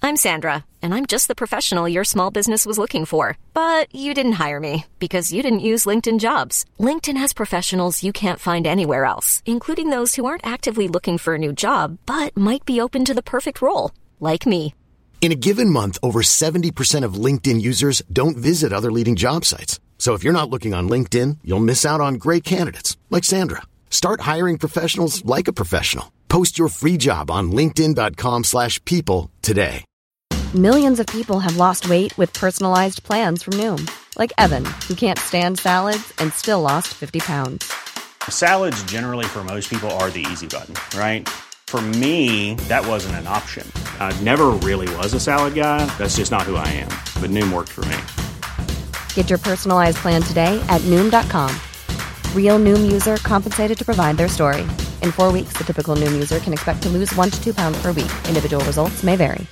I'm Sandra, and I'm just the professional your small business was looking for. But you didn't hire me because you didn't use LinkedIn Jobs. LinkedIn has professionals you can't find anywhere else, including those who aren't actively looking for a new job, but might be open to the perfect role, like me. In a given month, over 70% of LinkedIn users don't visit other leading job sites. So if you're not looking on LinkedIn, you'll miss out on great candidates like Sandra. Start hiring professionals like a professional. Post your free job on linkedin.com/people today. Millions of people have lost weight with personalized plans from Noom. Like Evan, who can't stand salads and still lost 50 pounds. Salads generally for most people are the easy button, right? For me, that wasn't an option. I never really was a salad guy. That's just not who I am. But Noom worked for me. Get your personalized plan today at Noom.com. Real Noom user compensated to provide their story. In 4 weeks, the typical Noom user can expect to lose 1 to 2 pounds per week. Individual results may vary.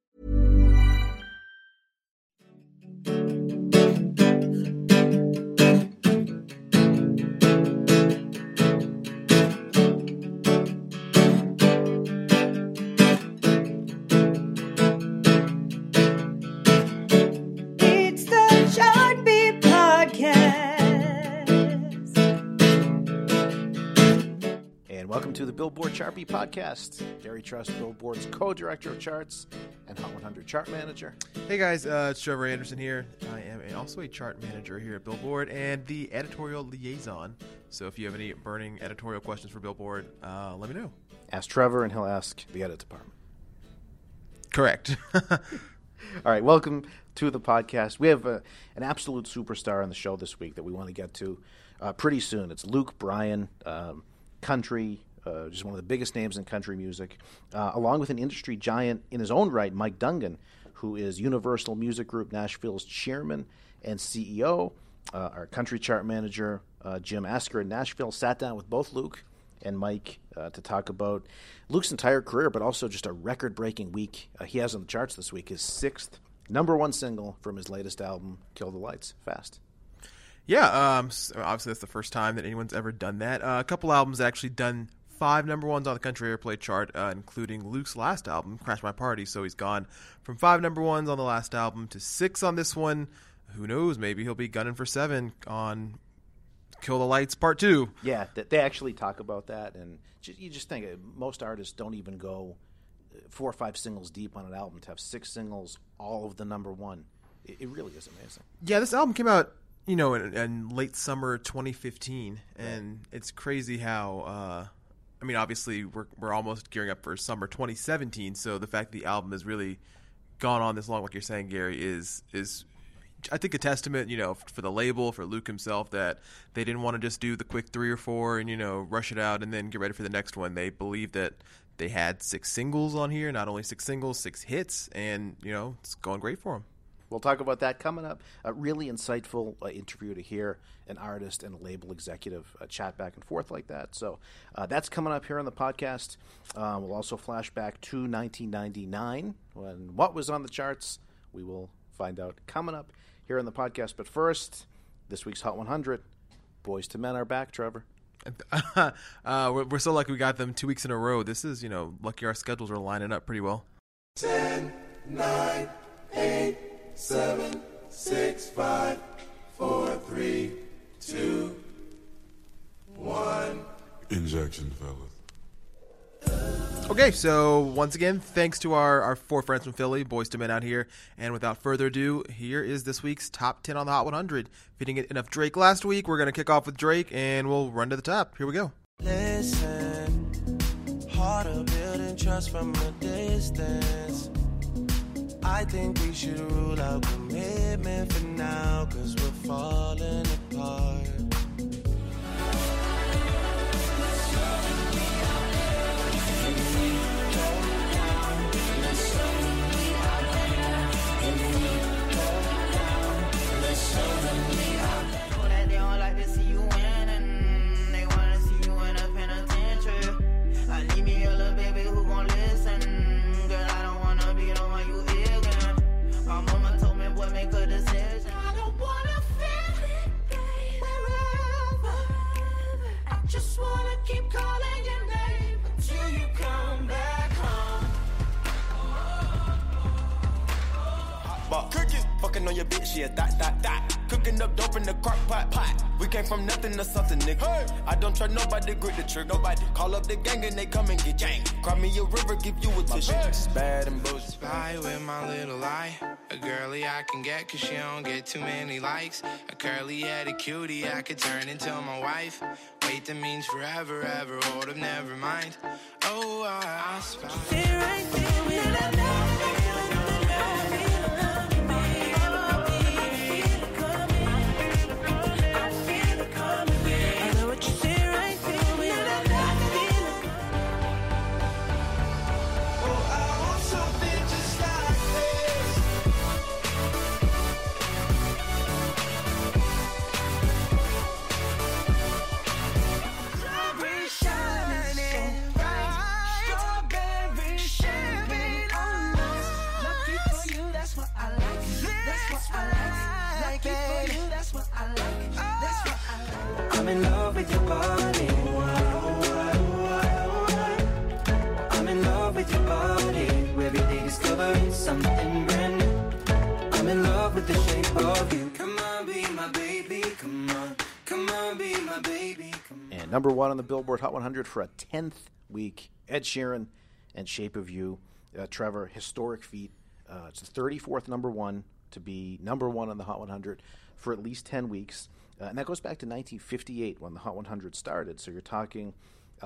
Welcome to the Billboard Chart Beat Podcast. Gary Trust, Billboard's co-director of charts and Hot 100 chart manager. Hey guys, it's Trevor Anderson here. I am also a chart manager here at Billboard and the editorial liaison. So if you have any burning editorial questions for Billboard, let me know. Ask Trevor and he'll ask the edit department. Correct. All right, welcome to the podcast. We have an absolute superstar on the show this week that we want to get to pretty soon. It's Luke Bryan. Country, just one of the biggest names in country music, along with an industry giant in his own right, Mike Dungan, who is Universal Music Group Nashville's chairman and CEO. Our country chart manager, Jim Asker in Nashville, sat down with both Luke and Mike to talk about Luke's entire career, but also just a record-breaking week he has on the charts this week, his 6th #1 single from his latest album, Kill the Lights, Fast. Yeah, obviously that's the first time that anyone's ever done that. A couple albums actually done 5 #1s on the country airplay chart, including Luke's last album, Crash My Party. So he's gone from 5 #1s on the last album to 6 on this one. Who knows? Maybe he'll be gunning for 7 on Kill the Lights Part 2. Yeah, they actually talk about that, and you just think most artists don't even go 4 or 5 singles deep on an album to have 6 singles, all of the #1. It really is amazing. Yeah, this album came out, in late summer 2015, and it's crazy how, obviously we're almost gearing up for summer 2017, so the fact the album has really gone on this long, like you're saying, Gary, is I think a testament, for the label, for Luke himself, that they didn't want to just do the quick 3 or 4 and, rush it out and then get ready for the next one. They believed that they had 6 singles on here, not only 6 singles, 6 hits, and, it's going great for them. We'll talk about that coming up. A really insightful interview to hear an artist and a label executive chat back and forth like that. So that's coming up here on the podcast. We'll also flash back to 1999 when what was on the charts. We will find out coming up here on the podcast. But first, this week's Hot 100. Boys to Men are back, Trevor. We're so lucky we got them 2 weeks in a row. This is, lucky our schedules are lining up pretty well. 10, 9, 8, 7, 6, 5, 4, 3, 2, 1. Injection, fellas. Okay, so once again, thanks to our 4 friends from Philly, Boys to Men out here. And without further ado, here is this week's Top 10 on the Hot 100. If you didn't get enough Drake last week, we're going to kick off with Drake, and we'll run to the top. Here we go. Listen, harder building trust from a distance. I think we should rule out commitment for now, 'cause we're falling apart. They don't like to see you winning. They want to see you in a penitentiary. I need me a little baby who gon' listen. Girl, I don't want to be the one you ignorant. My mama told me, boy, make a decision. I don't want to feel it, babe. box. Fucking on your bitch, yeah, that. Cooking up dope in the crock pot. We came from nothing to something, nigga. Hey. I don't trust nobody, grip the trick. Nobody call up the gang and they come and get gang. Cry me a river, give you a tissue. It's bad and bullshit. Spy with my little eye. A girly I can get cause she don't get too many likes. A curly headed cutie I could turn into my wife. Wait, that means forever, ever. Hold up, never mind. Oh, I spy. Stay right there with I'm in love with your body. I'm in love with your body. Every day discovering something brand new. I'm in love with the shape of you. Come on, be my baby. Come on, be my baby. And number one on the Billboard Hot 100 for a 10th week, Ed Sheeran and Shape of You. Trevor, historic feat. It's the 34th number one to be number one on the Hot 100 for at least 10 weeks. And that goes back to 1958 when the Hot 100 started. So you're talking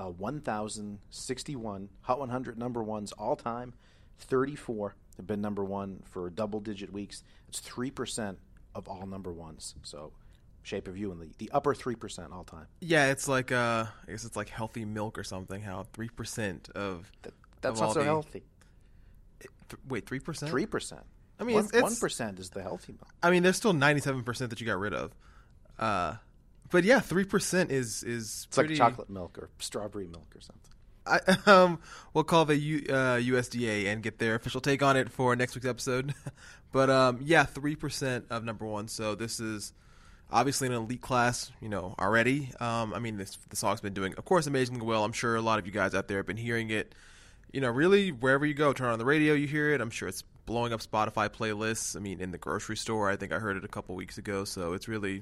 1,061 Hot 100 number ones all time. 34 have been number one for double-digit weeks. It's 3% of all number ones. So Shape of You in the upper 3% all time. Yeah, it's like I guess it's like healthy milk or something. How 3% of that's not so healthy. Wait, 3%? 3%. I mean, it's 1% is the healthy milk. I mean, there's still 97% that you got rid of. But yeah, 3% is it's pretty... like chocolate milk or strawberry milk or something. We'll call the USDA and get their official take on it for next week's episode. But yeah, 3% of number one. So this is obviously an elite class, already. I mean, the song's been doing, of course, amazingly well. I'm sure a lot of you guys out there have been hearing it. Really, wherever you go, turn on the radio, you hear it. I'm sure it's blowing up Spotify playlists. I mean, in the grocery store, I think I heard it a couple weeks ago. So it's really,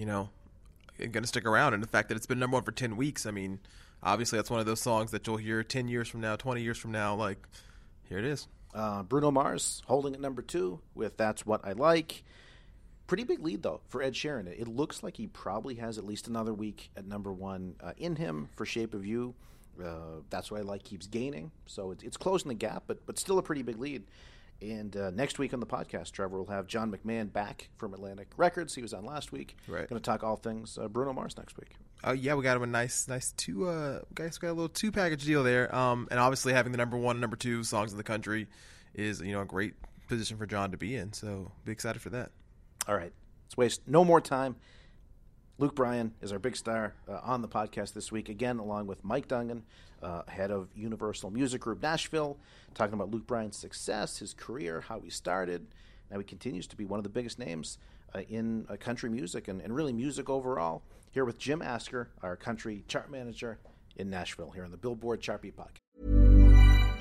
going to stick around. And the fact that it's been number one for 10 weeks, I mean, obviously that's one of those songs that you'll hear 10 years from now, 20 years from now. Like, here it is. Bruno Mars holding at number two with That's What I Like. Pretty big lead, though, for Ed Sheeran. It looks like he probably has at least another week at number one in him for Shape of You. That's What I Like keeps gaining. So it's closing the gap, but still a pretty big lead. And next week on the podcast, Trevor will have John McMahon back from Atlantic Records. He was on last week. Right. Going to talk all things Bruno Mars next week. Yeah, we got him a nice two. Guys, got a little 2-package deal there. And obviously having the number one and number two songs in the country is a great position for John to be in. So be excited for that. All right, let's waste no more time. Luke Bryan is our big star on the podcast this week, again, along with Mike Dungan, head of Universal Music Group Nashville, talking about Luke Bryan's success, his career, how he started. Now he continues to be one of the biggest names in country music and really music overall. Here with Jim Asker, our country chart manager in Nashville, here on the Billboard Chart Beat Podcast.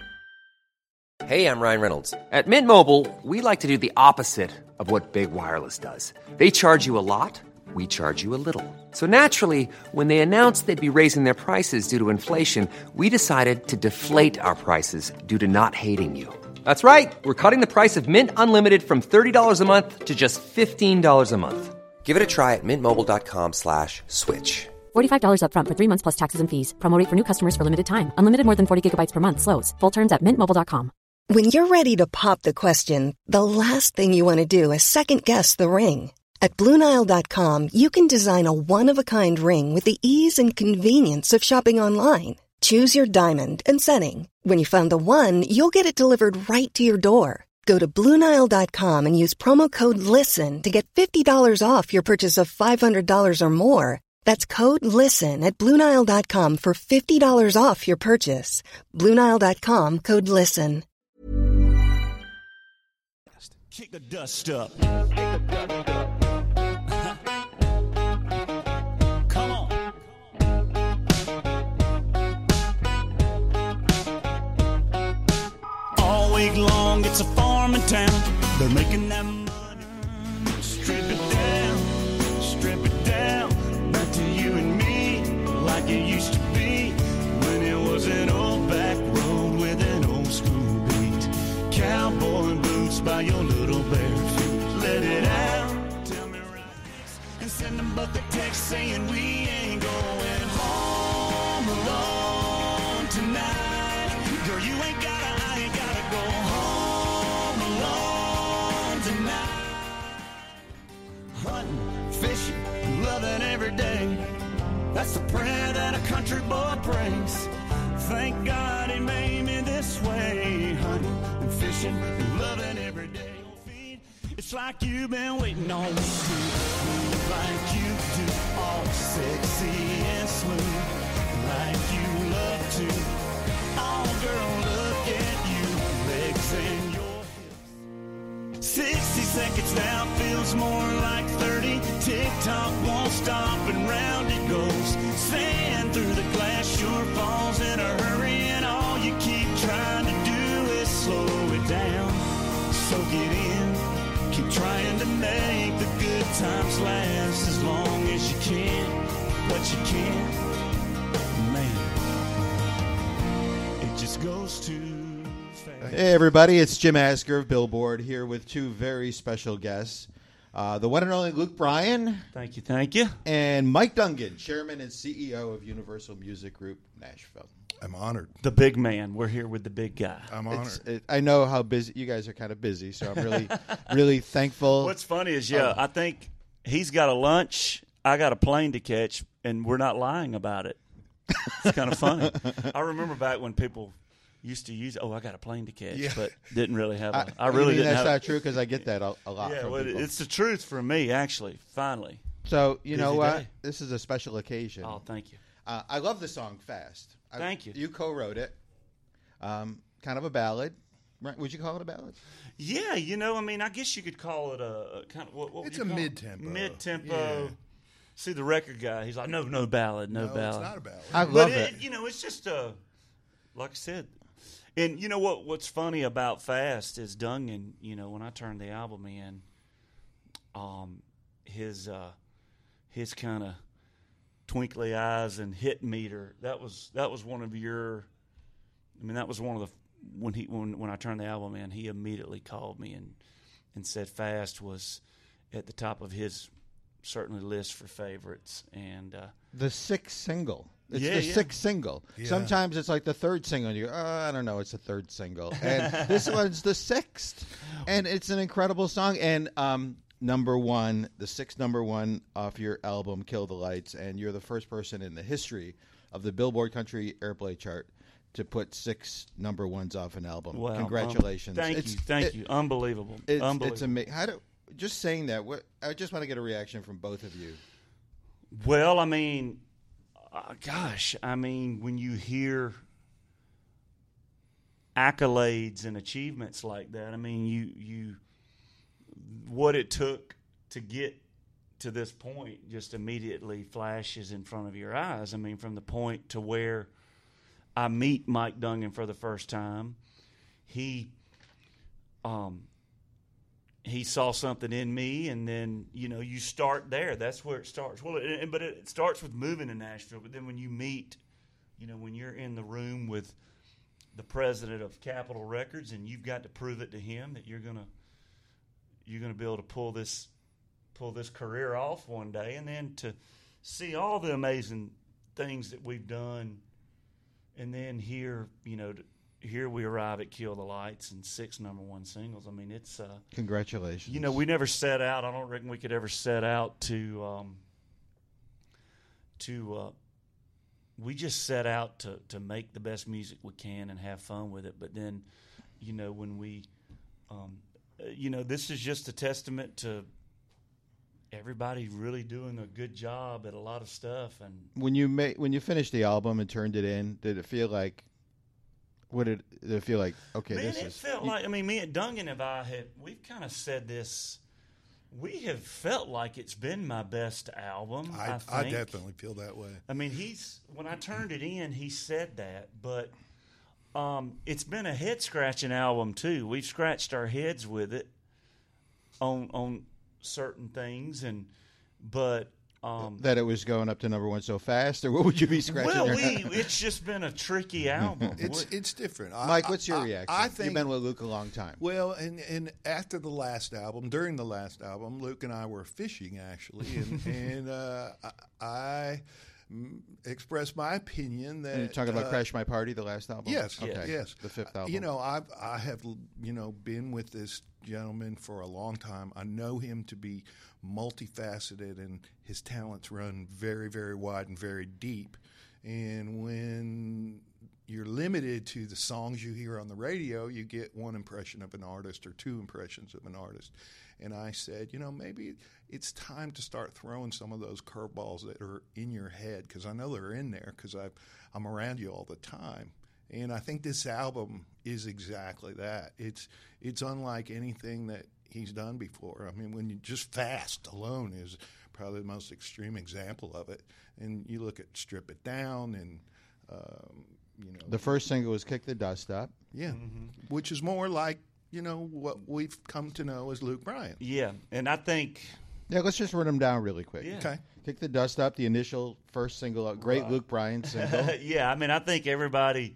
Hey, I'm Ryan Reynolds. At Mint Mobile, we like to do the opposite of what Big Wireless does. They charge you a lot. We charge you a little. So naturally, when they announced they'd be raising their prices due to inflation, we decided to deflate our prices due to not hating you. That's right. We're cutting the price of Mint Unlimited from $30 a month to just $15 a month. Give it a try at mintmobile.com/switch. $45 up front for 3 months plus taxes and fees. Promo rate for new customers for limited time. Unlimited more than 40 gigabytes per month. Slows full terms at mintmobile.com. When you're ready to pop the question, the last thing you want to do is second-guess the ring. At BlueNile.com, you can design a one-of-a-kind ring with the ease and convenience of shopping online. Choose your diamond and setting. When you find the one, you'll get it delivered right to your door. Go to BlueNile.com and use promo code LISTEN to get $50 off your purchase of $500 or more. That's code LISTEN at BlueNile.com for $50 off your purchase. BlueNile.com, code LISTEN. Kick the dust up. Come on. All week long, it's a farm from in town. They're making that money. Strip it down, back to you and me, like it used to be, when it was an old back road with an old school beat. Cowboy boots by your little bare feet. Let it out, tell me right, and send them both a text saying we ain't going home alone tonight. Girl, you ain't gotta, I ain't gotta go home alone tonight. Hunting, fishing, loving every day. That's the prayer that a country boy prays. Thank God he made me this way. Hunting and fishing and loving every day. It's like you've been waiting on me to move like you do, all sexy and smooth, like you love to. Oh, girl, look at you, legs and your hips. 60 seconds now feels more like 30. Tick-tock won't stop and round it goes. Sand through the glass sure falls in a hurry, and all you keep trying to do is slow it down. Soak it in, keep trying to make the good times last as long as you can, but you can't, man. It just goes too fast. Hey everybody, it's Jim Asker of Billboard here with two very special guests. The one and only Luke Bryan. Thank you. And Mike Dungan, Chairman and CEO of Universal Music Group, Nashville. I'm honored. The big man. We're here with the big guy. I'm honored. I know how busy you guys are. Kind of busy, so I'm really, really thankful. What's funny is, I think he's got a lunch, I got a plane to catch, and we're not lying about it. It's kind of funny. I remember back when people used to use, I got a plane to catch, but didn't really have a. I really didn't. That's not true because I get that a lot. Yeah, from well, people. it's the truth for me, actually. Finally. So you know what? Day. This is a special occasion. Oh, thank you. I love the song "Fast." Thank you. You co-wrote it. Kind of a ballad. Right? Would you call it a ballad? Yeah, I guess you could call it a kind of what it's would you a call mid-tempo. Mid-tempo. Yeah. See the record guy, he's like, no ballad, no ballad. It's not a ballad. I love it. It's just like I said. And you know what's funny about Fast is Dungan, when I turned the album in, his kind of twinkly eyes and hit meter, that was one of your, that was one of the, when I turned the album in, he immediately called me and said Fast was at the top of his certainly list for favorites. And the sixth single. It's the sixth single. Yeah. Sometimes it's like the third single. And you go, I don't know, it's the third single. And this one's the sixth. And it's an incredible song. And number one, the sixth number one off your album, Kill the Lights. And you're the first person in the history of the Billboard Country Airplay chart to put 6 number ones off an album. Wow. Congratulations. Thank you. Unbelievable. It's amazing. Just saying that, I just want to get a reaction from both of you. Well, when you hear accolades and achievements like that, you what it took to get to this point just immediately flashes in front of your eyes. From the point to where I meet Mike Dungan for the first time, he saw something in me, and then, you start there. That's where it starts. Well, but it starts with moving to Nashville, but then when you meet, when you're in the room with the president of Capitol Records, and you've got to prove it to him that you're gonna be able to pull this career off one day, and then to see all the amazing things that we've done, and then here we arrive at Kill the Lights and 6 number one singles. It's congratulations. We never set out. I don't reckon we could ever set out to we just set out to make the best music we can and have fun with it. But then, when we, this is just a testament to everybody really doing a good job at a lot of stuff. And when you finished the album and turned it in, did it feel like? What did it feel like? Okay, Man, this it is. felt like. Me and Dungan we've kind of said this. We have felt like it's been my best album. I definitely feel that way. when I turned it in, he said that, but it's been a head-scratching album, too. We've scratched our heads with it on certain things, but that it was going up to number one so fast, or what would you be scratching well, your head? it's just been a tricky album. It's different. Mike, what's your reaction? I think you've been with Luke a long time. Well, and after the last album, during the last album, Luke and I were fishing actually, and I expressed my opinion that And you're talking about Crash My Party, the last album. Yes, okay, yes, the fifth album. You know, I have been with this gentleman for a long time. I know him to be multifaceted, and his talents run very, very wide and very deep. And when you're limited to the songs you hear on the radio, you get one impression of an artist or two impressions of an artist. And I said, maybe it's time to start throwing some of those curveballs that are in your head, because I know they're in there because I'm around you all the time. And I think this album is exactly that. It's unlike anything that he's done before. I mean, when you just Fast alone is probably the most extreme example of it. And you look at Strip It Down and, the first single was Kick the Dust Up. Yeah, which is more like, what we've come to know as Luke Bryan. Yeah, and I think... Yeah, let's just run them down really quick. Yeah. Okay. Kick the Dust Up, the initial first single, great Luke Bryan single. Yeah, I mean, I think everybody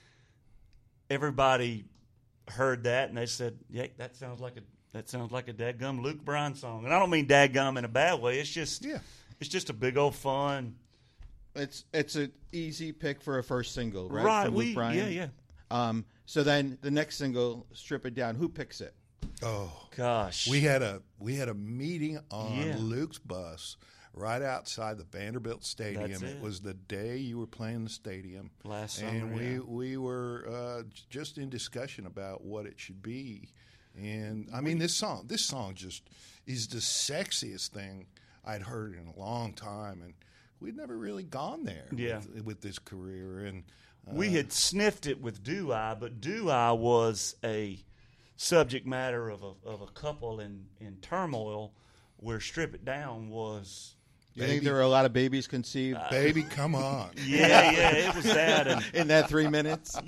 heard that and they said, "Yeah, that sounds like a dadgum Luke Bryan song." And I don't mean dadgum in a bad way. It's just a big old fun. It's an easy pick for a first single, right? Right. From Luke Bryan. Yeah. So then the next single, Strip It Down. Who picks it? Oh gosh, we had a meeting on Luke's bus right outside the Vanderbilt Stadium. It was the day you were playing the stadium last summer, and we were just in discussion about what it should be. And I mean, this song just is the sexiest thing I'd heard in a long time, and we'd never really gone there with this career. And we had sniffed it with Do I, but Do I was a subject matter of a couple in turmoil, where Strip It Down was. You think there were a lot of babies conceived? Baby, come on. Yeah, it was that. And, in that 3 minutes?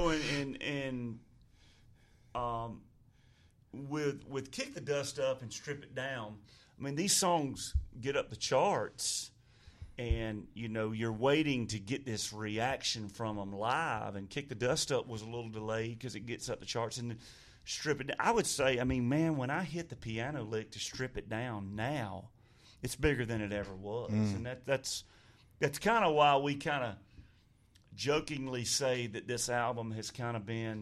With Kick the Dust Up and Strip It Down, I mean, these songs get up the charts, and, you're waiting to get this reaction from them live, and Kick the Dust Up was a little delayed because it gets up the charts, and Strip It Down. I would say, I mean, man, when I hit the piano lick to Strip It Down now, it's bigger than it ever was. And that's kind of why we kind of jokingly say that this album has kind of been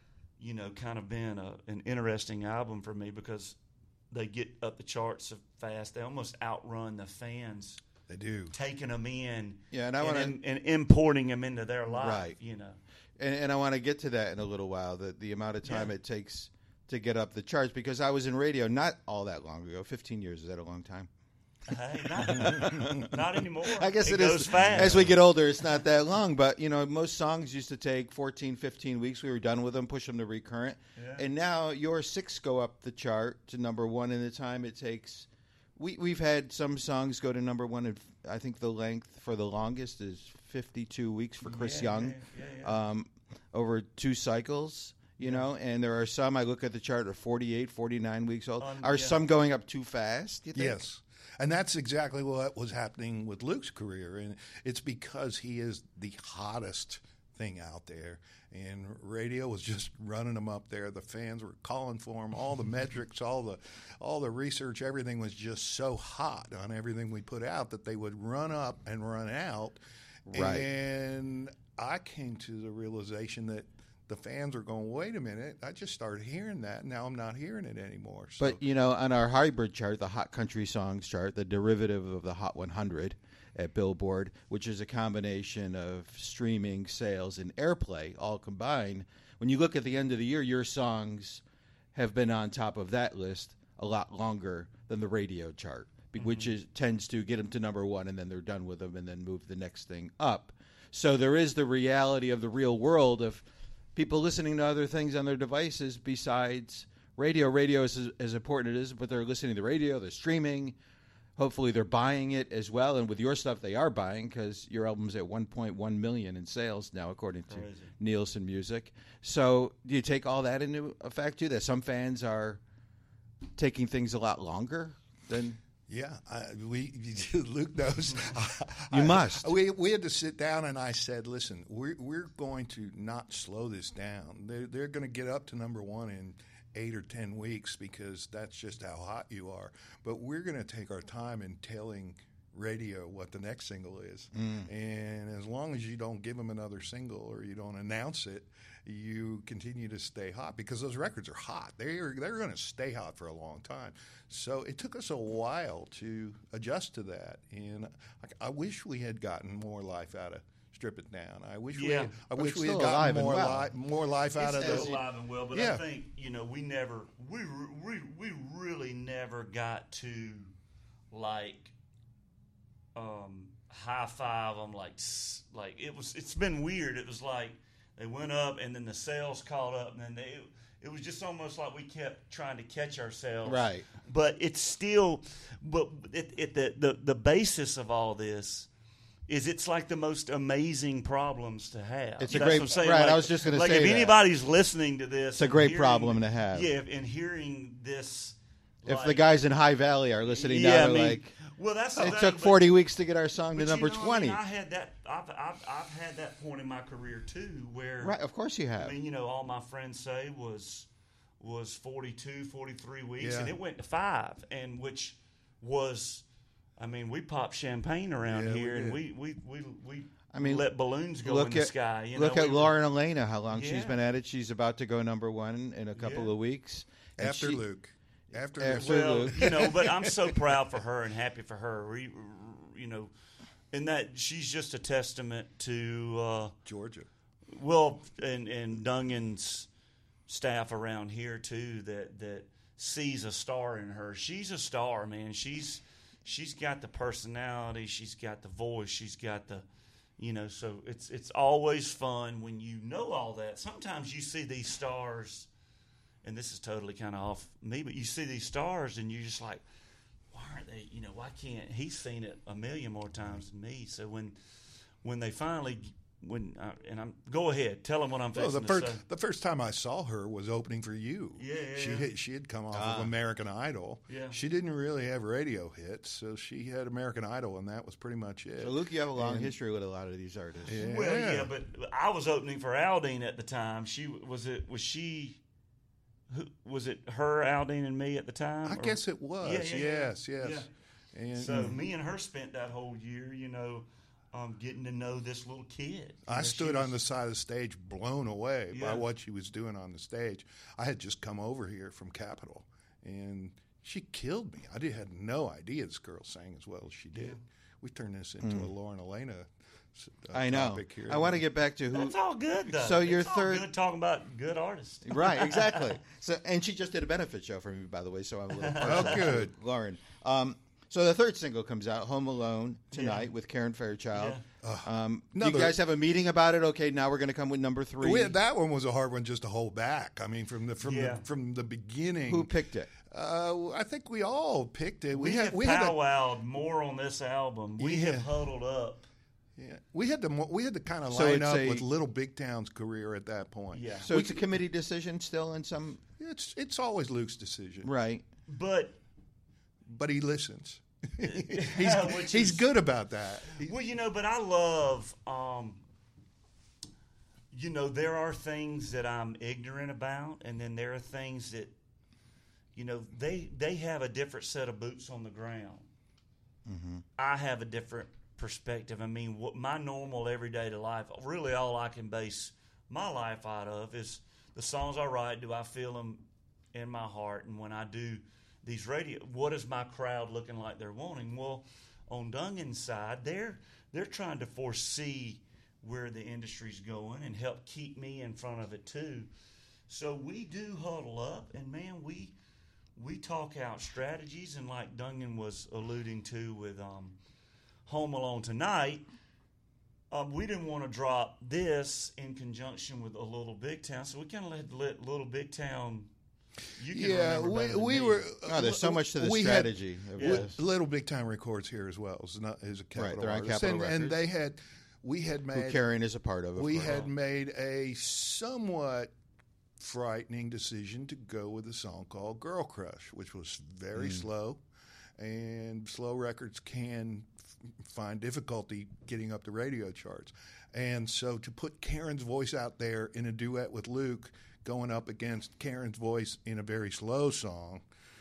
an interesting album for me, because they get up the charts so fast. They almost outrun the fans. They do. Taking them in and importing them into their life, right. And I want to get to that in a little while, the amount of time it takes to get up the charts, because I was in radio not all that long ago. 15 years, is that a long time? Hey, not anymore. I guess it goes is. Fast. As we get older, it's not that long. But, most songs used to take 14, 15 weeks. We were done with them, push them to recurrent. Yeah. And now your 6 go up the chart to number 1 in the time it takes. We've had some songs go to number 1, and I think the length for the longest is 52 weeks for Chris Young, over 2 cycles. And there are some, I look at the chart, are 48, 49 weeks old. Are some going up too fast, you think? Yes. And that's exactly what was happening with Luke's career. And it's because he is the hottest thing out there. And radio was just running him up there. The fans were calling for him. All the metrics, all the research, everything was just so hot on everything we put out that they would run up and run out. Right. And I came to the realization that the fans are going, wait a minute, I just started hearing that. Now I'm not hearing it anymore. So. But, on our hybrid chart, the Hot Country Songs chart, the derivative of the Hot 100 at Billboard, which is a combination of streaming, sales, and airplay all combined, when you look at the end of the year, your songs have been on top of that list a lot longer than the radio chart, which tends to get them to number 1, and then they're done with them and then move the next thing up. So there is the reality of the real world of people listening to other things on their devices besides radio. Radio is as important as it is, but they're listening to radio, they're streaming, hopefully they're buying it as well. And with your stuff, they are buying because your album's at 1.1 million in sales now, according to Nielsen Music. So do you take all that into effect too? That some fans are taking things a lot longer than. Yeah, Luke knows. You must. We had to sit down, and I said, "Listen, we're going to not slow this down. They're going to get up to number one in 8 or 10 weeks because that's just how hot you are. But we're going to take our time in telling radio what the next single is. And as long as you don't give them another single or you don't announce it, you continue to stay hot because those records are hot. They're going to stay hot for a long time. So it took us a while to adjust to that. And I wish we had gotten more life out of Strip It Down. I wish we had gotten more life out of those. It's still alive and well, but I think we really never got to like high five them like it's been weird. It was like they went up and then the sales caught up and then it was just almost like we kept trying to catch ourselves. Right. But it's still the basis of all this is it's like the most amazing problems to have. It's a great, right? Like, I was just going to say if anybody's listening to this, it's a great problem to have. Yeah, and hearing this, if the guys in High Valley are listening now, well, that's it took 40 weeks to get our song to number 20. I had that. I've had that point in my career too, where right, of course you have. I mean, all my friends say was 42, 43 weeks, and it went to 5, and which was. I mean, we pop champagne around here, and we let balloons go in the sky. Look at Lauren Elena, how long she's been at it. She's about to go number 1 in a couple of weeks. After Luke. Luke. But I'm so proud for her and happy for her. And that she's just a testament to Georgia. Well, and Dungan's staff around here too that sees a star in her. She's a star, man. She's got the personality, she's got the voice, she's got the, so it's always fun when you know all that. Sometimes you see these stars, and this is totally kind of off me, but you see these stars and you're just like, why aren't they, why can't, he's seen it a million more times than me. So when they finally, go ahead, tell them what I'm fixing to say. The first time I saw her was opening for you. She had come off of American Idol. Yeah. She didn't really have radio hits, so she had American Idol, and that was pretty much it. So, Luke, you have a long history with a lot of these artists. Yeah. Well, but I was opening for Aldine at the time. Was it her, Aldine, and me at the time? I guess it was. Yes. Yeah. And, so me and her spent that whole year, getting to know this little kid. I stood on the side of the stage blown away by what she was doing on the stage. I had just come over here from Capitol, and she killed me. I had no idea this girl sang as well as she did. We turned this into a Lauren Elena I know. topic here. I want to get back to who. That's all good, though. So your it's third. all good talking about good artists. Right, exactly. And she just did a benefit show for me, by the way, so I'm a little Oh, good. Lauren. So the third single comes out, Home Alone, tonight with Karen Fairchild. Yeah. Do you guys have a meeting about it? Okay, now we're going to come with number 3. That one was a hard one just to hold back. I mean, from the beginning. Who picked it? I think we all picked it. We have powwowed more on this album. We have huddled up. Yeah, we had to kind of line up with Little Big Town's career at that point. Yeah, so it's a committee decision still in some. It's always Luke's decision, right? But he listens. he's good about that. Well, but I love, there are things that I'm ignorant about, and then there are things that, they have a different set of boots on the ground. Mm-hmm. I have a different perspective. I mean, what my normal everyday life, really all I can base my life out of is the songs I write. Do I feel them in my heart? And when I do these radio, what is my crowd looking like they're wanting? Well, on Dungan's side, they're trying to foresee where the industry's going and help keep me in front of it too. So we do huddle up, and man, we talk out strategies, and like Dungan was alluding to with Home Alone Tonight, we didn't want to drop this in conjunction with A Little Big Town, so we kind of let Little Big Town You can Yeah, remember better than we me. were. Oh, there's so much to the we strategy of this. Little Big Time Records here as well. Is a Capitol they're on artist. Capitol and Records. we had made. Who Karen is a part of. We course. had made a somewhat frightening decision to go with a song called Girl Crush, which was very slow, and slow records can find difficulty getting up the radio charts. And so to put Karen's voice out there in a duet with Luke going up against Karen's voice in a very slow song,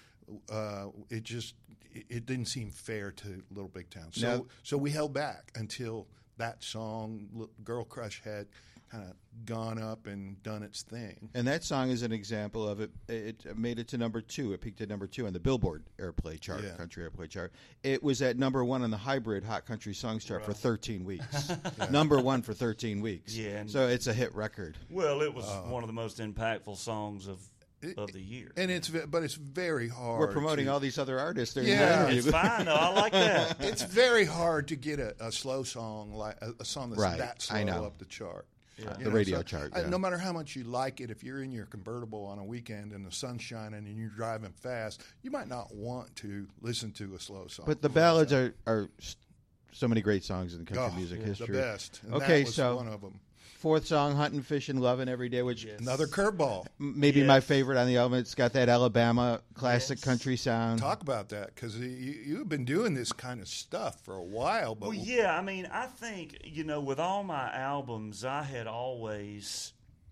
it didn't seem fair to Little Big Town. So we held back until that song, Girl Crush, had kind of gone up and done its thing. And that song is an example of it. It made it to number 2. It peaked at number 2 on the Billboard Airplay chart, country airplay chart. It was at number 1 on the Hybrid Hot Country Songs chart for 13 weeks. Number 1 for 13 weeks. Yeah, so it's a hit record. Well, it was one of the most impactful songs of the year. And it's very hard. We're promoting all these other artists during Yeah, the interview. It's fine, though. I like that. It's very hard to get a slow song, like a song that's Right, that slow I know. up the chart. Yeah. The radio chart, yeah. No matter how much you like it, if you're in your convertible on a weekend and the sun's shining and you're driving fast, you might not want to listen to a slow song. But the ballads are so many great songs in country music history. The best. And okay, that was so one of them. 4th song, Huntin', Fishin', Lovin' Every Day, which Another curveball. maybe my favorite on the album. It's got that Alabama classic country sound. Talk about that, because you've been doing this kind of stuff for a while. But Well, yeah, I mean, I think, with all my albums, I had always,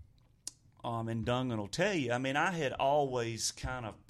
and Dungan will tell you, I mean, I had always kind of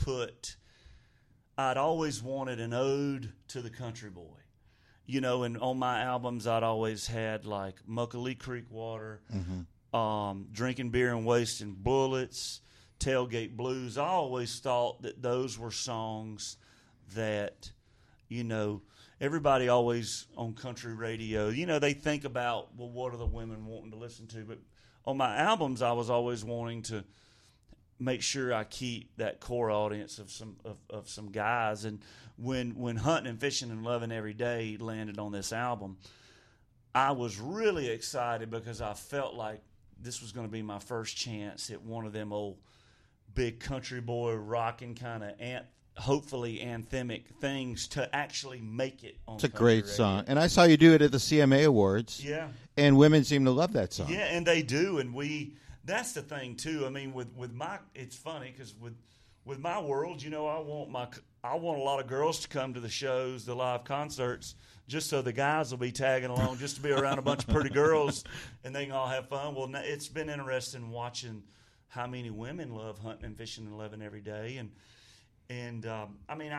I'd always wanted an ode to the country boy. And on my albums, I'd always had like Muckalee Creek Water, Drinking Beer and Wasting Bullets, Tailgate Blues. I always thought that those were songs that, everybody always on country radio, they think about, well, what are the women wanting to listen to? But on my albums, I was always wanting to make sure I keep that core audience of some guys. And when Hunting and Fishing and Loving Every Day landed on this album, I was really excited because I felt like this was going to be my first chance at one of them old big country boy rocking kind of hopefully anthemic things to actually make it on It's a country great radio. song. And I saw you do it at the CMA Awards. Yeah. And women seem to love that song. Yeah, and they do, and that's the thing too. I mean, with my, it's funny because with my world, I want a lot of girls to come to the shows, the live concerts, just so the guys will be tagging along, just to be around a bunch of pretty girls, and they can all have fun. Well, it's been interesting watching how many women love Hunting and Fishing and Loving Every Day, and I mean,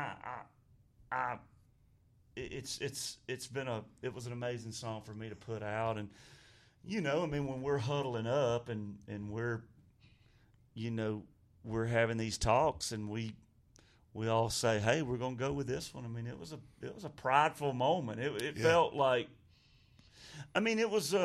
it was an amazing song for me to put out. And I mean, when we're huddling up and we're having these talks and we all say, hey, we're going to go with this one. I mean, it was a prideful moment. It felt like, I mean, it was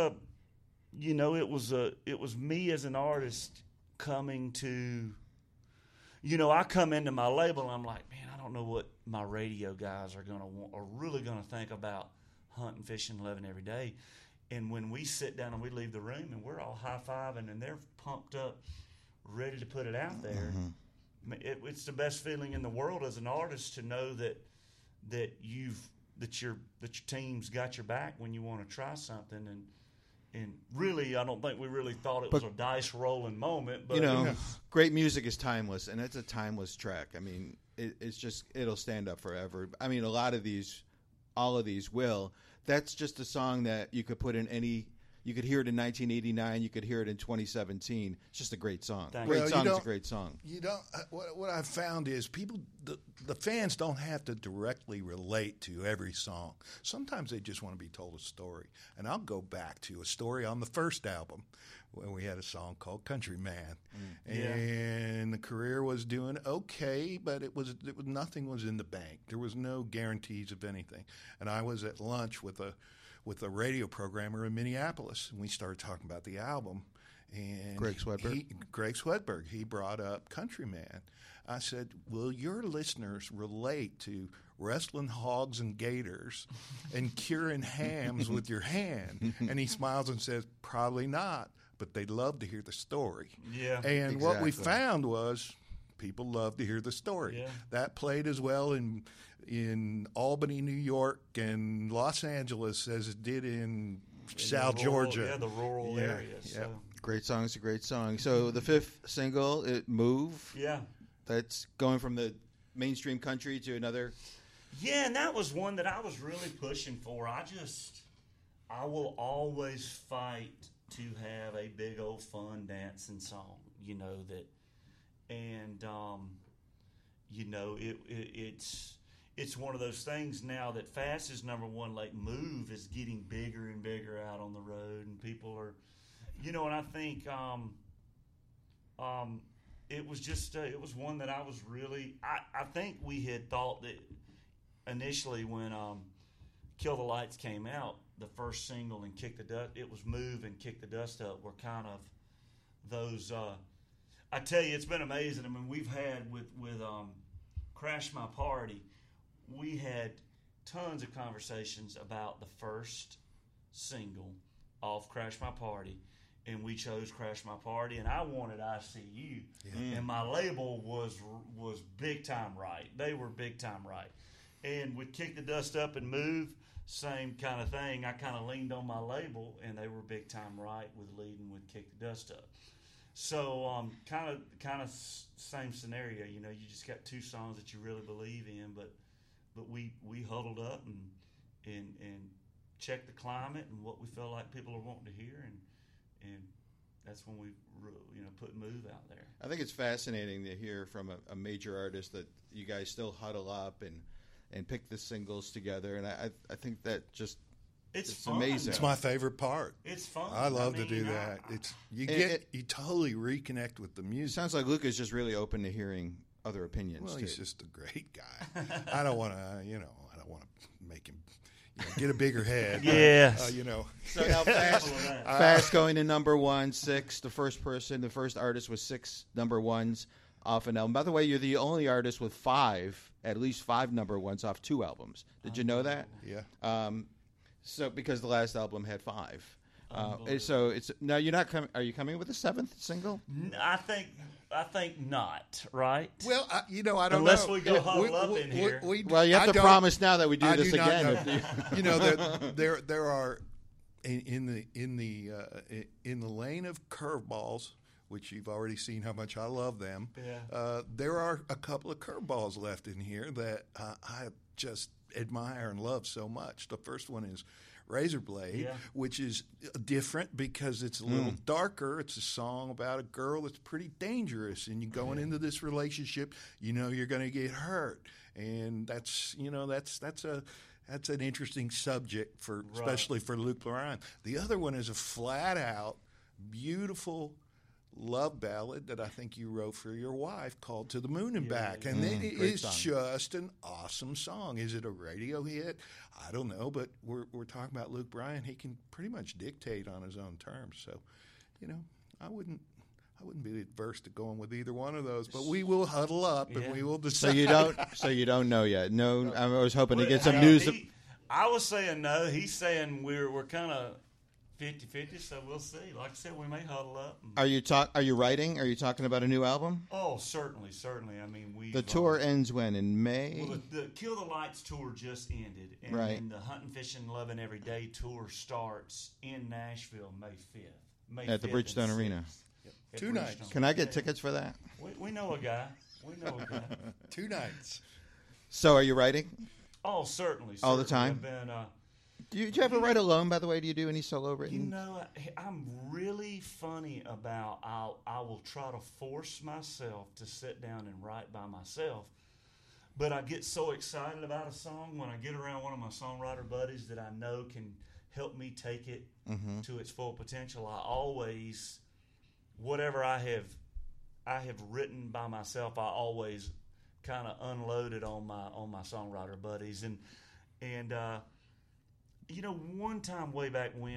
me as an artist coming to, I come into my label and I'm like, man, I don't know what my radio guys are really going to think about Hunting, Fishing, Loving Every Day. And when we sit down and we leave the room and we're all high-fiving and they're pumped up, ready to put it out there, it's the best feeling in the world as an artist to know that your team's got your back when you want to try something. And really, I don't think we really thought it was a dice rolling moment. But great music is timeless, and it's a timeless track. I mean, it'll stand up forever. I mean, all of these will. That's just a song that you could put in any. You could hear it in 1989. You could hear it in 2017. It's just a great song. Great song is a great song. You don't. What I've found is the fans don't have to directly relate to every song. Sometimes they just want to be told a story. And I'll go back to a story on the first album when we had a song called Country Man, and the career was doing okay, but it was nothing was in the bank. There was no guarantees of anything. And I was at lunch with a radio programmer in Minneapolis, and we started talking about the album. And Greg Swedberg, he brought up Country Man. I said, will your listeners relate to wrestling hogs and gators and curing hams with your hand? And he smiles and says, probably not, but they'd love to hear the story. Yeah, And what we found was people love to hear the story. Yeah. That played as well in Albany, New York, and Los Angeles as it did in South Georgia. Yeah, the rural areas. Yeah. So. Great song. It's a great song. So the fifth single, Move. Yeah. That's going from the mainstream country to another. Yeah, and that was one that I was really pushing for. I will always fight to have a big old fun dancing song, it's one of those things now that Fast is number one, like Move is getting bigger and bigger out on the road, and people are, and I think it was just it was one that I was really I think we had thought that initially when Kill the Lights came out, the first single and Kick the Dust, it was Move and Kick the Dust Up were kind of those. I tell you, it's been amazing. I mean, we've had with Crash My Party, we had tons of conversations about the first single off Crash My Party, and we chose Crash My Party, and I wanted ICU, and my label was big time right. They were big time right, and with Kick the Dust Up and Move, same kind of thing. I kind of leaned on my label, and they were big time right with leading with Kick the Dust Up. So kind of same scenario. You just got two songs that you really believe in, but we huddled up and checked the climate and what we felt like people are wanting to hear, and that's when we put Move out there. I think it's fascinating to hear from a major artist that you guys still huddle up and pick the singles together, and I think that just it's amazing. It's my favorite part. It's fun. I love to do that. You totally reconnect with the music. Sounds like Luke is just really open to hearing other opinions. Well, too. he's just a great guy. I don't want to, make him get a bigger head. Yes. So now Fast going to number 1, 6. The first artist with 6 number ones off an album. By the way, you're the only artist with at least 5 number ones off 2 albums. Did you know that? Yeah. So because the last album had 5. So it's now you're not coming. Are you coming with a 7th single? I think not. Right. Well, I don't Unless know. we go huddle up in here. Well, you have to promise now that we do this again. There are in the lane of curveballs, which you've already seen how much I love them. Yeah. There are a couple of curveballs left in here that I just admire and love so much. The first one is Razorblade, which is different because it's a little darker. It's a song about a girl that's pretty dangerous, and you're going into this relationship, you're going to get hurt, and that's an interesting subject especially for Luke Bryan. The other one is a flat out beautiful love ballad that I think you wrote for your wife called To the Moon and Back. And it is just an awesome song. Is it a radio hit? I don't know, but we're talking about Luke Bryan. He can pretty much dictate on his own terms. So, I wouldn't be adverse to going with either one of those, but we will huddle up and we will decide. So you don't know yet. No, I was hoping to get some news. I was saying no. He's saying we're kind of 50-50, so we'll see. Like I said, we may huddle up. Are you writing? Are you talking about a new album? Oh, certainly. I mean, the tour ends when? In May? Well, the Kill the Lights tour just ended, and then the Hunting, Fishing, Loving Every Day tour starts in Nashville May 5th. At the Bridgestone Arena. Yep. 2 nights. Can I get tickets for that? We know a guy. 2 nights. So are you writing? Oh, certainly. All the time? I've been, do you ever write alone, by the way? Do you do any solo written? I'm really funny about I will try to force myself to sit down and write by myself, but I get so excited about a song when I get around one of my songwriter buddies that I know can help me take it to its full potential. I always, whatever I have written by myself, I always kind of unload it on my songwriter buddies, and one time way back when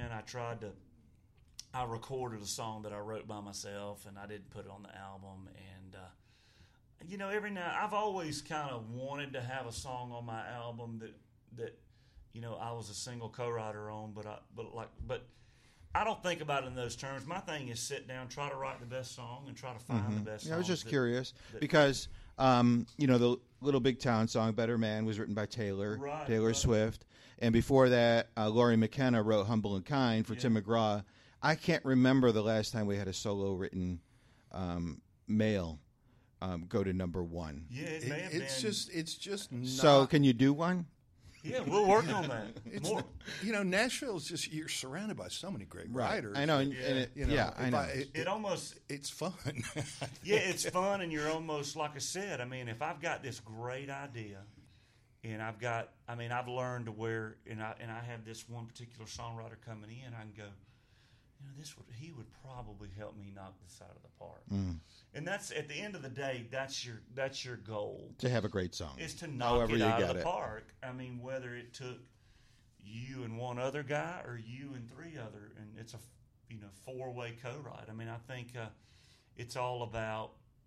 I recorded a song that I wrote by myself, and I didn't put it on the album. And every now I've always kind of wanted to have a song on my album that I was a single co-writer on, but I don't think about it in those terms. My thing is sit down, try to write the best song, and try to find the best. Yeah, I was songs just curious because the Little Big Town song "Better Man" was written by Taylor Swift, and before that, Laurie McKenna wrote "Humble and Kind" for Tim McGraw. I can't remember the last time we had a solo written male go to number one. Yeah, it may have it's been. just not, So can you do one? Yeah, we'll work on that. Nashville's just, you're surrounded by so many great writers. I know. I know. It's fun. Yeah, it's fun, and you're almost, like I said, I mean, if I've got this great idea, and I've learned to where, and I have this one particular songwriter coming in, I can go, he would probably help me knock this out of the park. And that's, at the end of the day, that's your goal. To have a great song. Is to knock it out of the park. I mean, whether it took you and one other guy or you and three other, and it's a four-way co-write. I mean, I think it's all about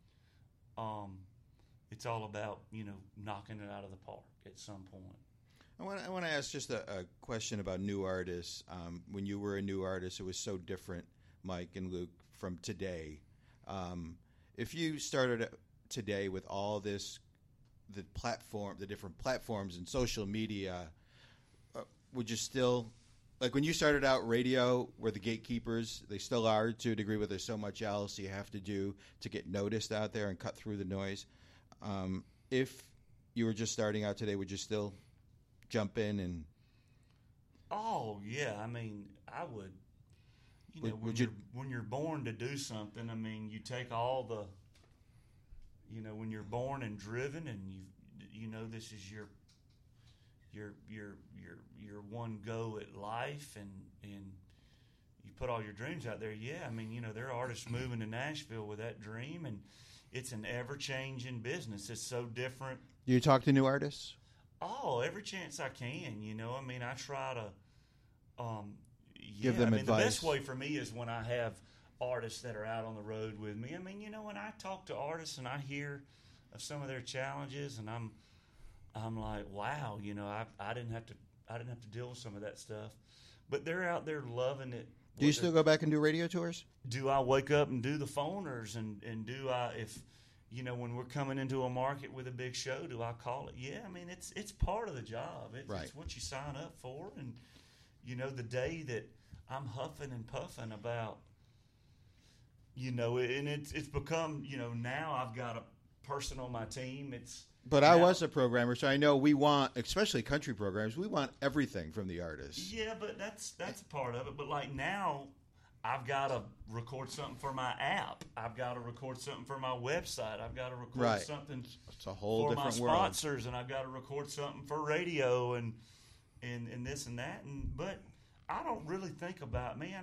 knocking it out of the park at some point. I want to ask just a question about new artists. When you were a new artist, it was so different, Mike and Luke, from today. If you started today with all this, the different platforms and social media, would you still, like when you started out, radio were the gatekeepers? They still are to a degree, but there's so much else you have to do to get noticed out there and cut through the noise. If you were just starting out today, would you still jump in and? Oh yeah, I mean, I would. When you're born to do something, I mean, you take all the. When you're born and driven, and this is your one go at life, and you put all your dreams out there. Yeah, I mean, there are artists moving to Nashville with that dream, and it's an ever changing business. It's so different. Do you talk to new artists? Oh, every chance I can, I mean, I try to give them advice. The best way for me is when I have artists that are out on the road with me. I mean, when I talk to artists and I hear of some of their challenges, and I'm like, wow, I didn't have to deal with some of that stuff. But they're out there loving it. Do you still go back and do radio tours? Do I wake up and do the phoners, and do I, if when we're coming into a market with a big show, do I call it? Yeah, I mean, it's part of the job. It's what you sign up for. And, the day that I'm huffing and puffing about, and it's become, now I've got a person on my team. But I was a programmer, so I know we want, especially country programs, we want everything from the artists. Yeah, but that's a part of it. But like now, I've got to record something for my app. I've got to record something for my website. I've got to record something it's a whole for different my sponsors, and I've got to record something for radio and this and that. But I don't really think about, man,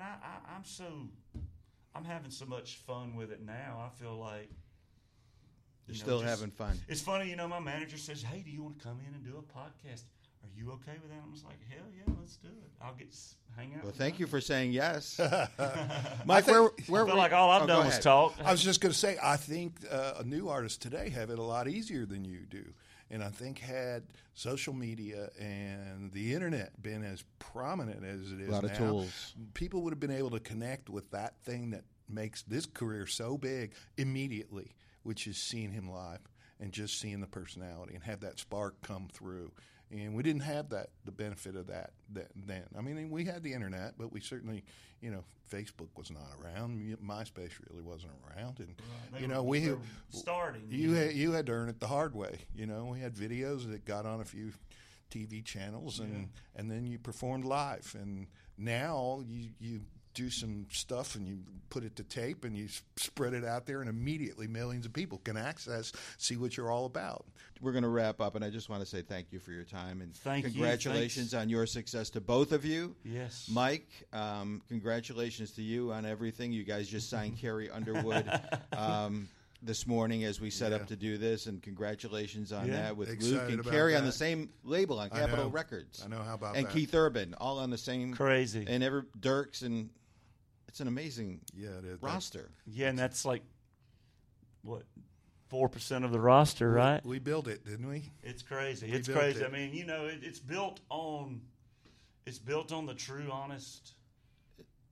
I'm having so much fun with it now. I feel like you're still having fun. It's funny, my manager says, "Hey, do you want to come in and do a podcast? Are you okay with that?" I'm just like, "Hell yeah, let's do it. I'll hang out." Well, thank you for saying yes. Mike, I feel like all I've done was talk. I was just going to say, I think new artists today have it a lot easier than you do. And I think had social media and the internet been as prominent as it is now, of tools. People would have been able to connect with that thing that makes this career so big immediately, which is seeing him live and just seeing the personality and have that spark come through. And we didn't have the benefit of that then. I mean, we had the internet, but we certainly, Facebook was not around. MySpace really wasn't around, and we were starting. You had to earn it the hard way. We had videos that got on a few TV channels, and then you performed live. And now you do some stuff and you put it to tape and you spread it out there, and immediately millions of people can see what you're all about. We're going to wrap up, and I just want to say thank you for your time, and thank congratulations on your success to both of you. Yes. Mike, congratulations to you on everything. You guys just signed Carrie Underwood this morning as we set up to do this, and congratulations on that with Luke and Carrie on the same label on Capitol Records. I know, how about and that? And Keith Urban, all on the same. Crazy. And Dirks, and it's an amazing roster. Yeah, and that's like, what, 4% of the roster, right? We built it, didn't we? It's crazy. It's crazy. I mean, it's built on the true, honest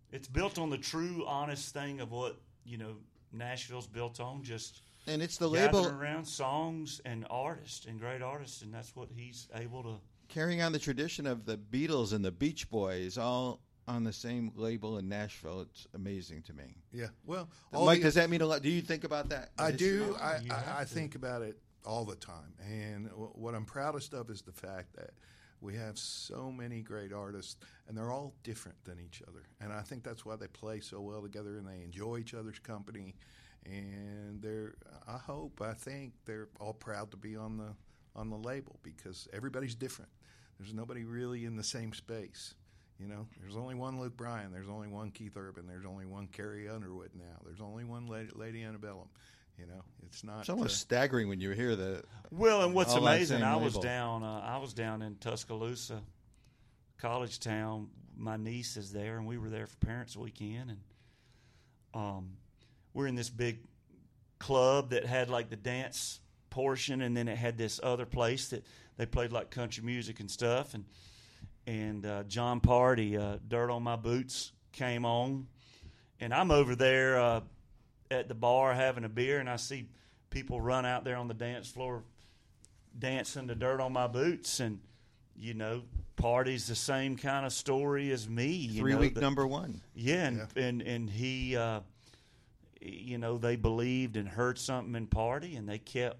It's built on the true, honest thing of what, Nashville's built on, just and it's the gathering label around songs and artists and great artists, and that's what he's able to. Carrying on the tradition of the Beatles and the Beach Boys, all on the same label in Nashville. It's amazing to me. Yeah. Well, Mike, does that mean a lot? Do you think about that? I do. I think about it all the time. And what I'm proudest of is the fact that we have so many great artists, and they're all different than each other. And I think that's why they play so well together, and they enjoy each other's company. And I think they're all proud to be on the label, because everybody's different. There's nobody really in the same space. There's only one Luke Bryan. There's only one Keith Urban. There's only one Carrie Underwood now. There's only one Lady Antebellum. It's not. It's almost staggering when you hear the. Well, and what's amazing, I was down in Tuscaloosa, college town. My niece is there, and we were there for Parents Weekend, and we're in this big club that had like the dance portion, and then it had this other place that they played like country music and stuff, and John Party, Dirt on My Boots came on, and I'm over there at the bar having a beer, and I see people run out there on the dance floor dancing to Dirt on My Boots, and Party's the same kind of story as me. 3-week number one. Yeah, and he, they believed and heard something in Party, and they kept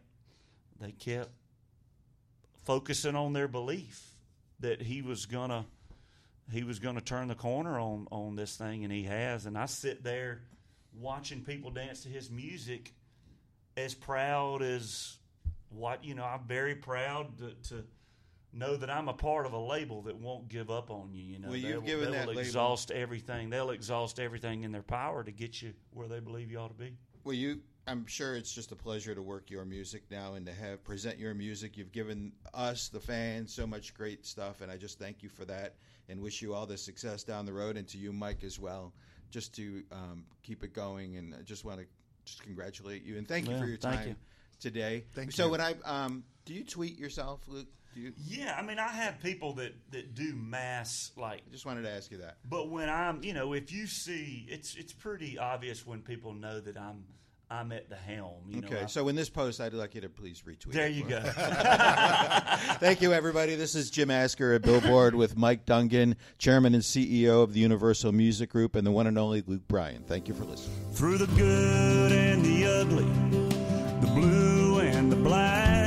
focusing on their belief that he was gonna turn the corner on this thing, and he has. And I sit there watching people dance to his music, as proud as I'm very proud to know that I'm a part of a label that won't give up on you. Well, you've given that label. Exhaust everything. They'll exhaust everything in their power to get you where they believe you ought to be. Well, I'm sure it's just a pleasure to work your music now and to present your music. You've given us, the fans, so much great stuff, and I just thank you for that and wish you all the success down the road, and to you, Mike, as well, just to keep it going. And I just want to congratulate you and thank you for your time today. Thank you. So when do you tweet yourself, Luke? Yeah, I mean, I have people that do mass, like. I just wanted to ask you that. But when I'm, if you see, it's pretty obvious when people know that I'm at the helm. Okay, so in this post, I'd like you to please retweet. There you go. Thank you, everybody. This is Jim Asker at Billboard with Mike Dungan, Chairman and CEO of the Universal Music Group, and the one and only Luke Bryan. Thank you for listening. Through the good and the ugly, the blue and the black,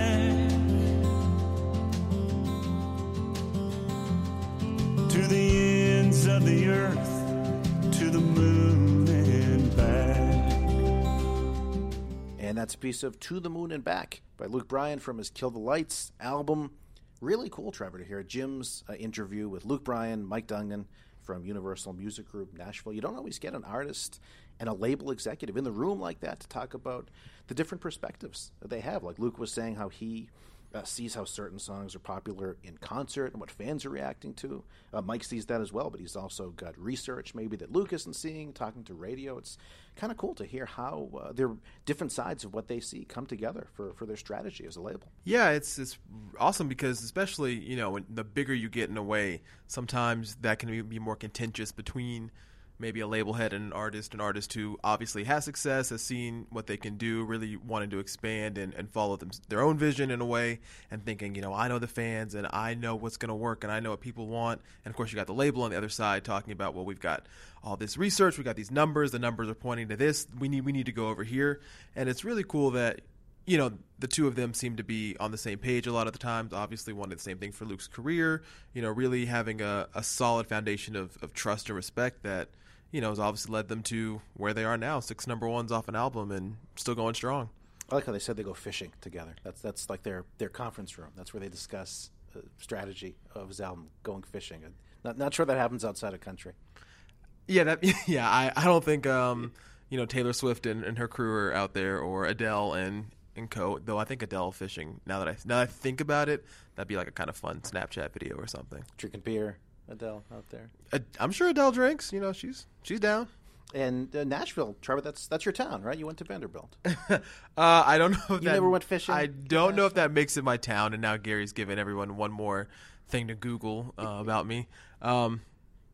to the ends of the earth, to the moon and back. And that's a piece of To the Moon and Back by Luke Bryan from his Kill the Lights album. Really cool, Trevor, to hear Jim's interview with Luke Bryan, Mike Dungan from Universal Music Group, Nashville. You don't always get an artist and a label executive in the room like that to talk about the different perspectives that they have. Like Luke was saying how he sees how certain songs are popular in concert and what fans are reacting to. Mike sees that as well, but he's also got research maybe that Luke isn't seeing, talking to radio. It's kind of cool to hear how their different sides of what they see come together for their strategy as a label. Yeah, it's awesome because especially, when the bigger you get in a way, sometimes that can be more contentious between maybe a label head and an artist who obviously has success, has seen what they can do, really wanting to expand and follow their own vision in a way, and thinking, I know the fans and I know what's going to work and I know what people want. And of course you got the label on the other side talking about, well, we've got all this research, we got these numbers, the numbers are pointing to this, we need to go over here. And it's really cool that the two of them seem to be on the same page a lot of the times, obviously wanting the same thing for Luke's career, really having a solid foundation of trust and respect that has obviously led them to where they are now, 6 number ones off an album and still going strong. I like how they said they go fishing together. That's like their conference room. That's where they discuss strategy of his album, going fishing. Not sure that happens outside of country. Yeah, I don't think Taylor Swift and her crew are out there, or Adele and co. Though I think Adele fishing. Now that I think about it, that'd be like a kind of fun Snapchat video or something. Drinking beer. Adele out there. I'm sure Adele drinks. She's down. And Nashville, Trevor, that's your town, right? You went to Vanderbilt. I don't know if you never went fishing. I don't know if that makes it my town. And now Gary's given everyone one more thing to Google about me.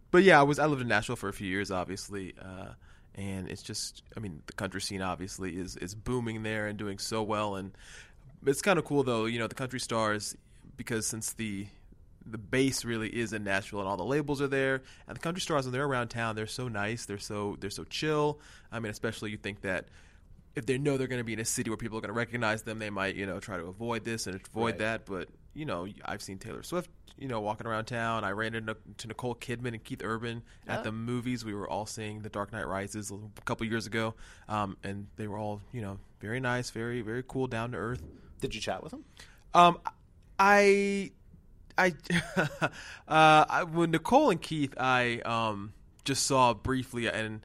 But yeah, I lived in Nashville for a few years, obviously, and it's just, I mean, the country scene obviously is booming there and doing so well, and it's kind of cool though, you know, the country stars, because since the base really is in Nashville and all the labels are there, and the country stars when they're around town, they're so nice, they're so chill. I mean, especially you think that if they know they're going to be in a city where people are going to recognize them, they might, you know, try to avoid this and avoid that. But, you know, I've seen Taylor Swift, you know, walking around town. I ran into Nicole Kidman and Keith Urban at the movies. We were all seeing The Dark Knight Rises a couple years ago, and they were all, you know, very nice, very, very cool, down to earth. Did you chat with them? With Nicole and Keith, I just saw briefly, and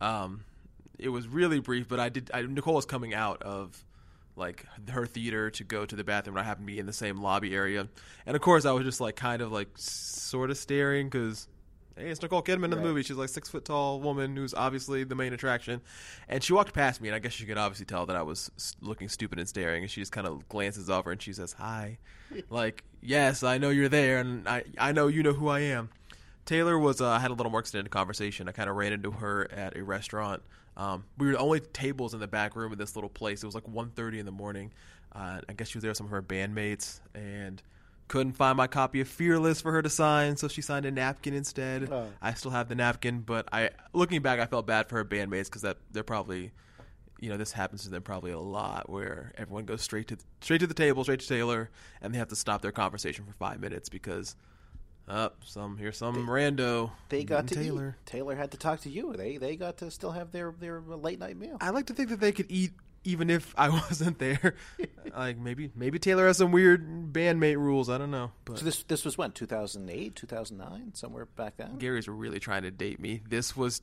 it was really brief. But Nicole was coming out of like her theater to go to the bathroom, and I happened to be in the same lobby area, and of course I was just like kind of like sort of staring because, hey, it's Nicole Kidman in the movie. She's like 6 foot tall woman who's obviously the main attraction. And she walked past me, and I guess she could obviously tell that I was looking stupid and staring. And she just kind of glances over and she says, "Hi." Like, yes, I know you're there, and I know you know who I am. Taylor was had a little more extended conversation. I kind of ran into her at a restaurant. We were the only tables in the back room of this little place. It was like 1:30 in the morning. I guess she was there with some of her bandmates, and couldn't find my copy of Fearless for her to sign, so she signed a napkin instead. I still have the napkin, but looking back, I felt bad for her bandmates because they're probably, you know, this happens to them probably a lot, where everyone goes straight to the table, straight to Taylor, and they have to stop their conversation for 5 minutes because some rando. They got to Taylor. Eat. Taylor had to talk to you. They got to still have their late night meal. I like to think that they could eat even if I wasn't there. Like maybe Taylor has some weird bandmate rules. I don't know. But. So this was when, 2008, 2009, somewhere back then? Gary's really trying to date me. This was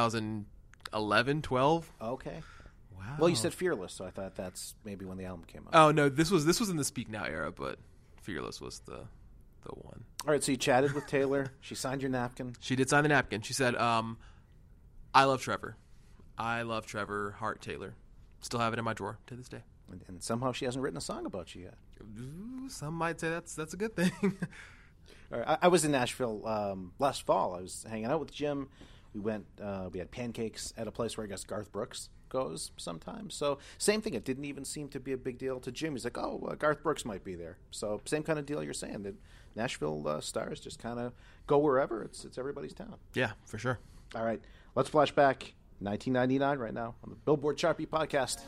2011, 12. Okay. Wow. Well, you said Fearless, so I thought that's maybe when the album came out. Oh no, this was in the Speak Now era, but Fearless was the one. All right, so you chatted with Taylor. She signed your napkin. She did sign the napkin. She said, "I love Trevor. I love Trevor Hart Taylor. Still have it in my drawer to this day." And somehow she hasn't written a song about you yet. Ooh, some might say that's a good thing. All right, I was in Nashville last fall. I was hanging out with Jim. We went. We had pancakes at a place where I guess Garth Brooks goes sometimes. So same thing. It didn't even seem to be a big deal to Jim. He's like, "Oh, Garth Brooks might be there." So same kind of deal you're saying, that Nashville stars just kind of go wherever. It's everybody's town. Yeah, for sure. All right, let's flash back 1999 right now on the Billboard Chart Beat Podcast.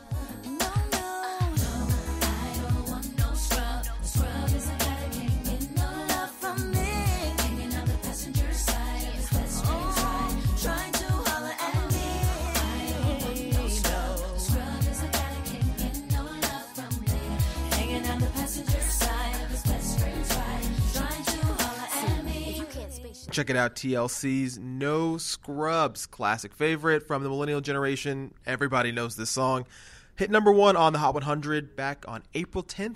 Check it out, TLC's No Scrubs, classic favorite from the millennial generation. Everybody knows this song. Hit number 1 on the Hot 100 back on April 10th,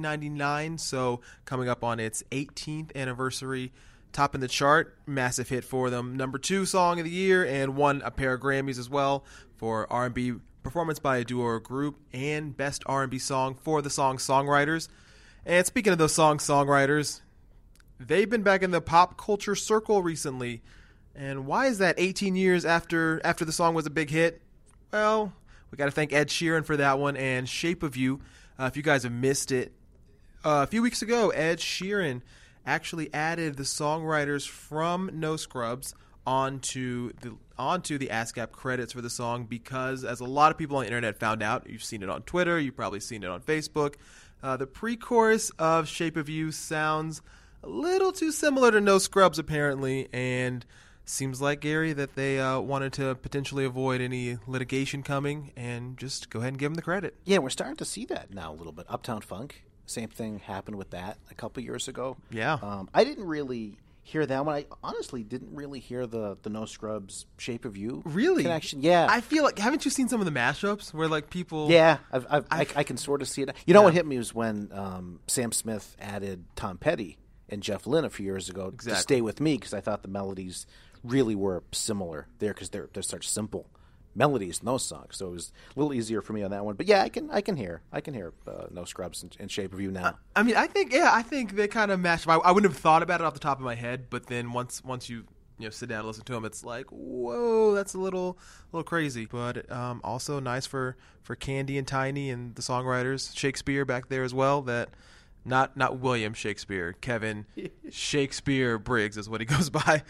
1999. So coming up on its 18th anniversary, topping the chart, massive hit for them. Number 2 song of the year, and won a pair of Grammys as well for R&B performance by a duo or group, and best R&B song for the song Songwriters. And speaking of those songwriters, they've been back in the pop culture circle recently. And why is that 18 years after the song was a big hit? Well, we got to thank Ed Sheeran for that one and Shape of You. If you guys have missed it, a few weeks ago, Ed Sheeran actually added the songwriters from No Scrubs onto the ASCAP credits for the song because, as a lot of people on the internet found out, you've seen it on Twitter, you've probably seen it on Facebook, the pre-chorus of Shape of You sounds a little too similar to No Scrubs, apparently, and seems like, Gary, that they wanted to potentially avoid any litigation coming and just go ahead and give them the credit. Yeah, we're starting to see that now a little bit. Uptown Funk, same thing happened with that a couple years ago. Yeah. I didn't really hear that one. I honestly didn't really hear the No Scrubs Shape of You connection. Yeah. I feel like, haven't you seen some of the mashups where like people... Yeah, I can sort of see it. You know what hit me was when Sam Smith added Tom Petty and Jeff Lynne a few years ago to Stay With Me, because I thought the melodies really were similar there because they're such simple melodies in those songs. So it was a little easier for me on that one. But yeah, I can hear No Scrubs and Shape of You now. I mean, I think they kind of match. I wouldn't have thought about it off the top of my head, but then once you sit down and listen to them, it's like, whoa, that's a little crazy. But also nice for Candy and Tiny and the songwriters, Shakespeare back there as well. That not William Shakespeare, Kevin Shakespeare Briggs is what he goes by.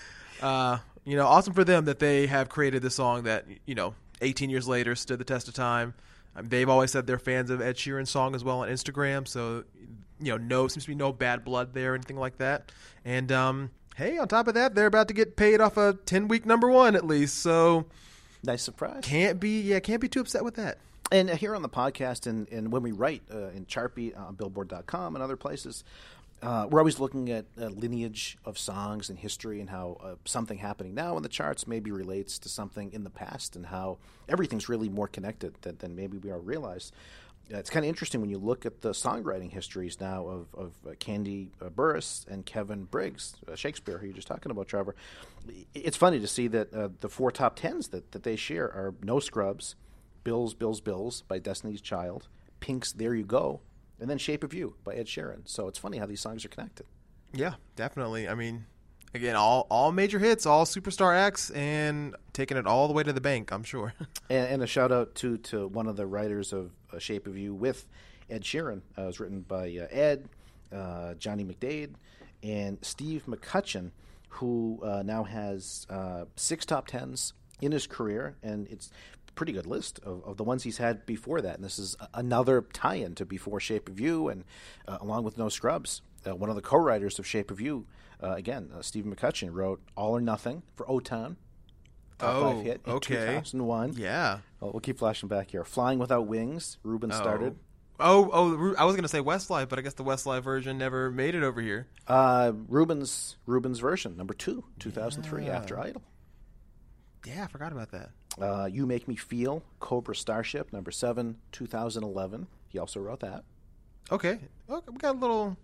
Awesome for them that they have created this song that 18 years later stood the test of time. They've always said they're fans of Ed Sheeran's song as well on Instagram, so seems to be no bad blood there or anything like that. And hey, on top of that, they're about to get paid off a 10-week number one at least. So nice surprise. Can't be too upset with that. And here on the podcast, and when we write in Chartbeat on Billboard.com and other places, we're always looking at a lineage of songs and history and how something happening now in the charts maybe relates to something in the past, and how everything's really more connected than maybe we all realize. It's kind of interesting when you look at the songwriting histories now of Candy Burris and Kevin Briggs, Shakespeare, who you're just talking about, Trevor. It's funny to see that the 4 top 10s that they share are No Scrubs, Bills, Bills, Bills by Destiny's Child, Pink's There You Go, and then Shape of You by Ed Sheeran. So it's funny how these songs are connected. Yeah, definitely. I mean, again, all major hits, all superstar acts, and taking it all the way to the bank, I'm sure. And a shout-out to one of the writers of Shape of You with Ed Sheeran. It was written by Ed, Johnny McDade, and Steve McCutcheon, who now has 6 top 10s in his career, and it's pretty good list of the ones he's had before that. And this is another tie-in to before Shape of You, and along with No Scrubs. One of the co-writers of Shape of You, Steve McCutcheon, wrote All or Nothing for O-Town. Top 5 hit in 2001. Yeah. We'll keep flashing back here. Flying Without Wings, Ruben started. I was going to say Westlife, but I guess the Westlife version never made it over here. Ruben's version, number 2, 2003, After Idol. Yeah, I forgot about that. You Make Me Feel, Cobra Starship, number 7, 2011. He also wrote that. Okay. We got a little,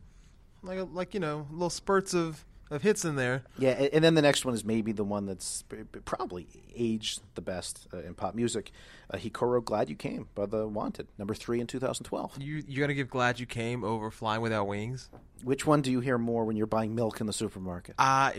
little spurts of hits in there. Yeah, and then the next one is maybe the one that's probably aged the best in pop music. He co-wrote Glad You Came by The Wanted, number 3 in 2012. You got to give Glad You Came over Flying Without Wings? Which one do you hear more when you're buying milk in the supermarket? I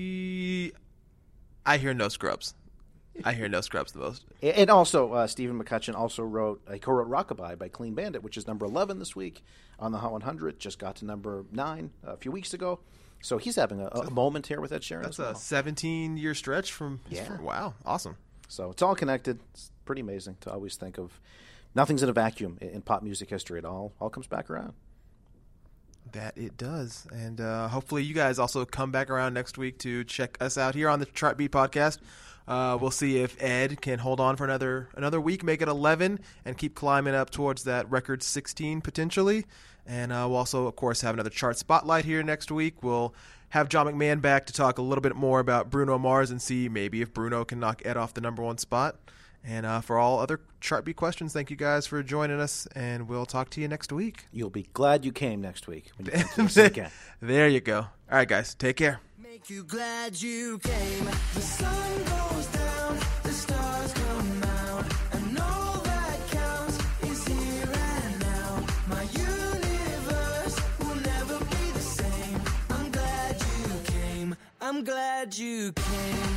hear No Scrubs. I hear No Scrubs the most. And also, Stephen McCutcheon also co-wrote Rockabye by Clean Bandit, which is number 11 this week on the Hot 100. Just got to number 9 a few weeks ago. So he's having a moment here with Ed Sheeran. That's as well. A 17-year stretch from. Wow, awesome. So it's all connected. It's pretty amazing to always think of nothing's in a vacuum in pop music history. It all comes back around. That it does. And hopefully you guys also come back around next week to check us out here on the Chartbeat podcast. We'll see if Ed can hold on for another week, make it 11, and keep climbing up towards that record 16 potentially. And we'll also, of course, have another chart spotlight here next week. We'll have John McMahon back to talk a little bit more about Bruno Mars and see maybe if Bruno can knock Ed off the number 1 spot. And for all other Chartbeat questions, thank you guys for joining us, and we'll talk to you next week. You'll be glad you came next week when you come to us again. There you go. All right, guys, take care. Make you glad you came. The sun goes down, the stars come out, and all that counts is here and now. My universe will never be the same. I'm glad you came. I'm glad you came.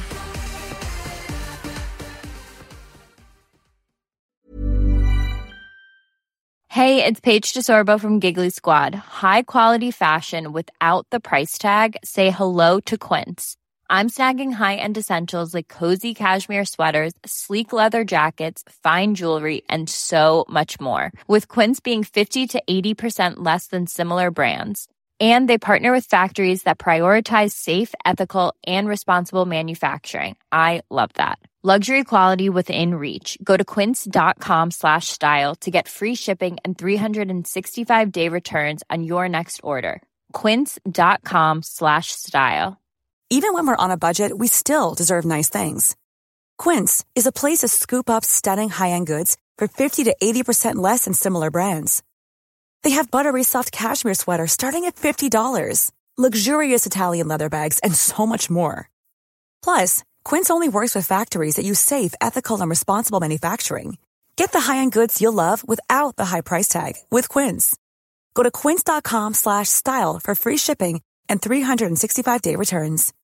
Hey, it's Paige DeSorbo from Giggly Squad. High quality fashion without the price tag. Say hello to Quince. I'm snagging high-end essentials like cozy cashmere sweaters, sleek leather jackets, fine jewelry, and so much more. With Quince being 50 to 80% less than similar brands. And they partner with factories that prioritize safe, ethical, and responsible manufacturing. I love that. Luxury quality within reach. Go to quince.com/style to get free shipping and 365-day returns on your next order. Quince.com/style. Even when we're on a budget, we still deserve nice things. Quince is a place to scoop up stunning high-end goods for 50 to 80% less than similar brands. They have buttery soft cashmere sweaters starting at $50, luxurious Italian leather bags, and so much more. Plus, Quince only works with factories that use safe, ethical, and responsible manufacturing. Get the high-end goods you'll love without the high price tag with Quince. Go to quince.com/style for free shipping and 365-day returns.